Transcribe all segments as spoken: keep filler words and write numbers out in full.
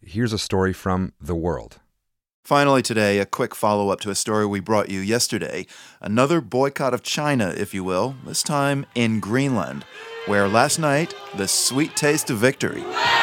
here's a story from The World. Finally today, a quick follow-up to a story we brought you yesterday. Another boycott of China, if you will, this time in Greenland, where last night, the sweet taste of victory.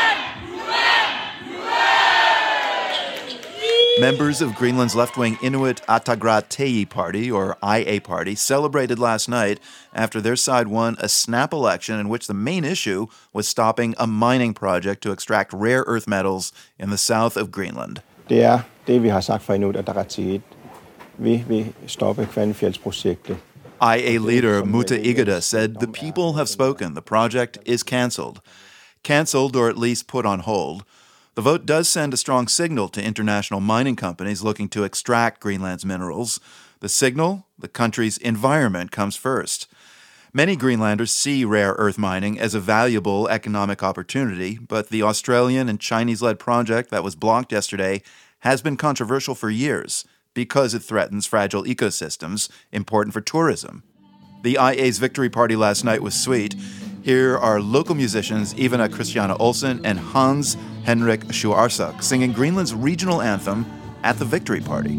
Members of Greenland's left-wing Inuit Ataqatigiit Party, or I A Party, celebrated last night after their side won a snap election in which the main issue was stopping a mining project to extract rare earth metals in the south of Greenland. Det er det, vi har sagt fra Inuit Ataqatigiit. Vi vil stoppe Kvanefjeldsprojektet. I A leader Muta Igada said the people have spoken. The project is cancelled. Cancelled, or at least put on hold. The vote does send a strong signal to international mining companies looking to extract Greenland's minerals. The signal? The country's environment comes first. Many Greenlanders see rare earth mining as a valuable economic opportunity, but the Australian and Chinese-led project that was blocked yesterday has been controversial for years because it threatens fragile ecosystems important for tourism. The I A's victory party last night was sweet. Here are local musicians Ivana Christiana Olsen and Hans Henrik Schuarsak singing Greenland's regional anthem at the victory party.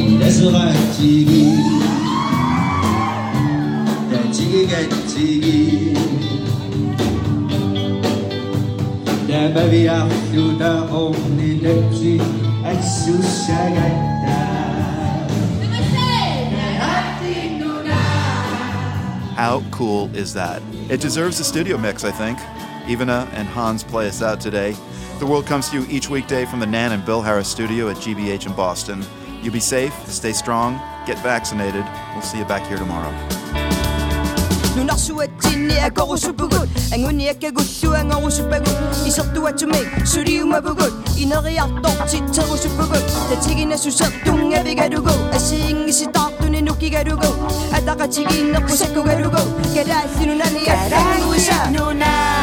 How cool is that? It deserves a studio mix, I think. Ivana and Hans play us out today. The World comes to you each weekday from the Nan and Bill Harris studio at G B H in Boston. You be safe, stay strong, get vaccinated. We'll see you back here tomorrow. Nu나